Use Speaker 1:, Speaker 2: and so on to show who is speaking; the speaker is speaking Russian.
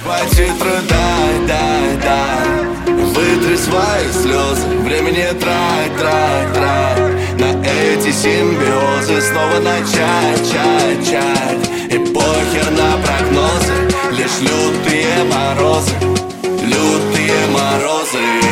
Speaker 1: Хватит рыдать, дай вытри свои слезы. Времени трать на эти симбиозы. Снова начать и похер на прогнозы. Лишь лютые морозы, лютые морозы.